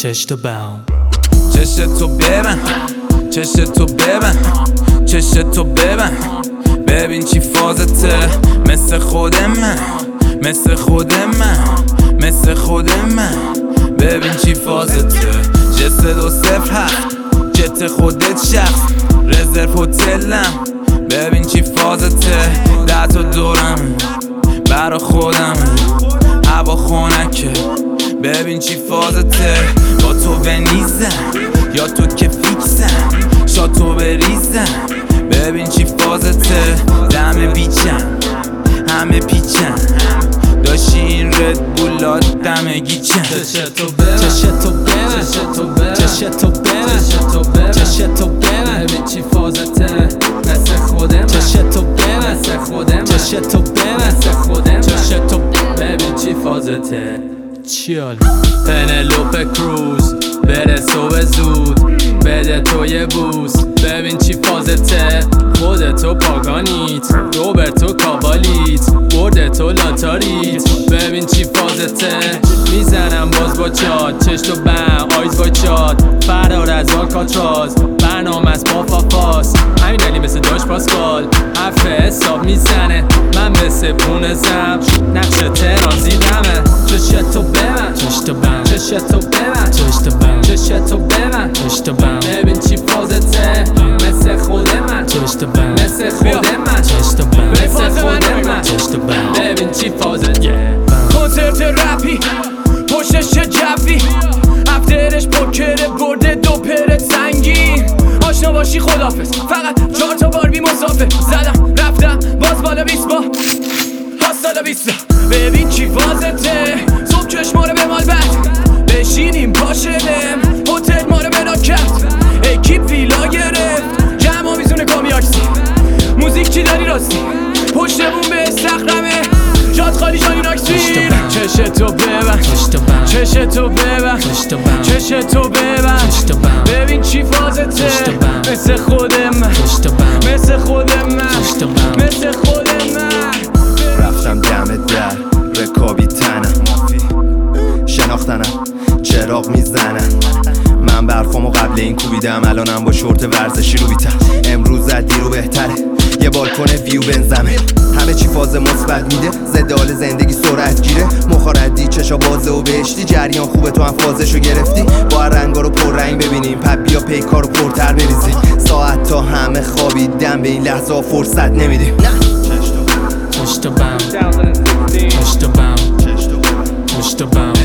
چشتو بم چشتو ببن چشتو ببن چشتو ببن ببین چی فازته مثل خود من مثل خود من مثل خود من ببین چی فازته جست 207 جت خودت شخص رزرو هتلم ببین چی فازته 10 تا دورم برا خودم هوا خونکه ببین چی فازته با تو ونیزم یا تو که فیکسم شاتو بریزم ببین چی فازته دم بیچم همه پیچم داشتی این رد بولات دم گیچم چشتو ببن چشتو ببن چشتو ببن چشتو ببن ببین چی فازته مثل خودم چشتو ببن مثل خودم چشتو ببن مثل خودم چشتو ببین چی فازته چیال پنلوپ کروز برسو به زود بده تو یه بوس ببین چی فازته خودتو پاگانیت روبرتو کابالیت بردتو لاتاریت ببین چی فازته میزنم باز با چاد چشتو بم آیز با چاد فرار از آلکاتراز برنامه از با فافاس همین دلی مثل داش پاسکال حرف حساب میزنه من مثل پونه زم نقش تهران زیدمه چشتو ببن چشتو بم چشتو ببن چشتو بم چشتو ببن چشتو بم ببین چی فازته مثل خود من چشتو بم مثل خود من چشتو بم مثل خود من چشتو بم ببین چی فازته کنسرت رپی پشتش چه جوی افترش پوکر برده دو پرت سنگین آشنا باشی خدافظ فقط 4 تا باربی مسافر زدم رفتم باز بالا 20 با هاستالا 20 ببین چی فازته صبح چشما رو به مال بد بشینیم پاشدم هتل ما رو بنا کرد اکیپ ویلا گرفت جمع میزونه کامیاکسی موزیک چی داری راستی پشتمون به استخرمه جاد خالی جانی ناکسی چشتو ببن چشتو ببن چشتو ببن ببین چی فازته مثل خود من مثل خود من مثل خود من رفتم دم در رکابی تنم شناختنم چراغ میزنن من برفامو قبل این کوبیدم الانم با شورت ورزشی رو بیتم امروز از دیرو بهتره یه بالکن ویو بنزمه همه چی فاز مثبت میده ضد حال زندگی سرعت گیره مخاردی چشا بازه و بهشتی جریان خوبه تو هم فازشو گرفتی با رنگا رو پر رنگ ببینیم پپ بیا پیکا رو پرتر بریزی ساعت تا همه خوابیدن به این لحظه فرصت نمیدیم چشتو بم چشتو بم چشتو بم